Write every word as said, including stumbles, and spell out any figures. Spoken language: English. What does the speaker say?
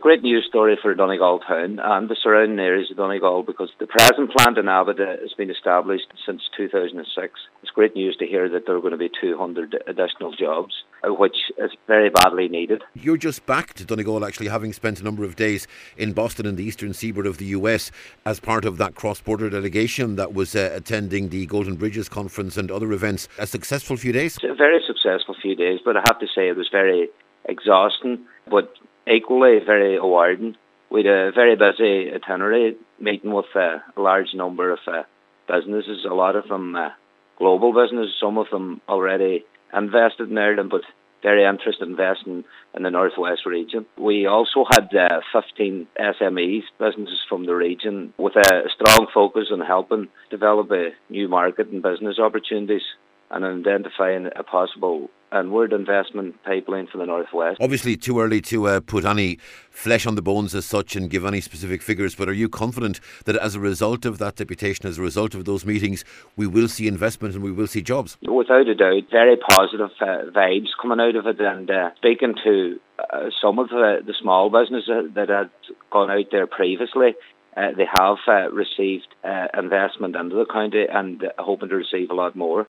great news story for Donegal town and the surrounding areas of Donegal, because the present plant in Abbott has been established since two thousand six. It's great news to hear that there are going to be two hundred additional jobs, which is very badly needed. You're just back to Donegal, actually, having spent a number of days in Boston and the eastern seaboard of the U S as part of that cross-border delegation that was uh, attending the Golden Bridges Conference and other events. A successful few days? It's a very successful few days, but I have to say it was very exhausting, but equally very rewarding. We had a very busy itinerary, meeting with uh, a large number of uh, businesses, a lot of them uh, global businesses, some of them already invested in Ireland, but very interested in investing in the Northwest region. We also had uh, fifteen S M Es, businesses from the region, with a strong focus on helping develop a new market and business opportunities and identifying a possible inward investment pipeline for the Northwest. Obviously too early to uh, put any flesh on the bones as such and give any specific figures, but are you confident that as a result of that deputation, as a result of those meetings, we will see investment and we will see jobs? Without a doubt, very positive uh, vibes coming out of it, and uh, speaking to uh, some of the, the small businesses that had gone out there previously, Uh, they have uh, received uh, investment into the county and uh, hoping to receive a lot more.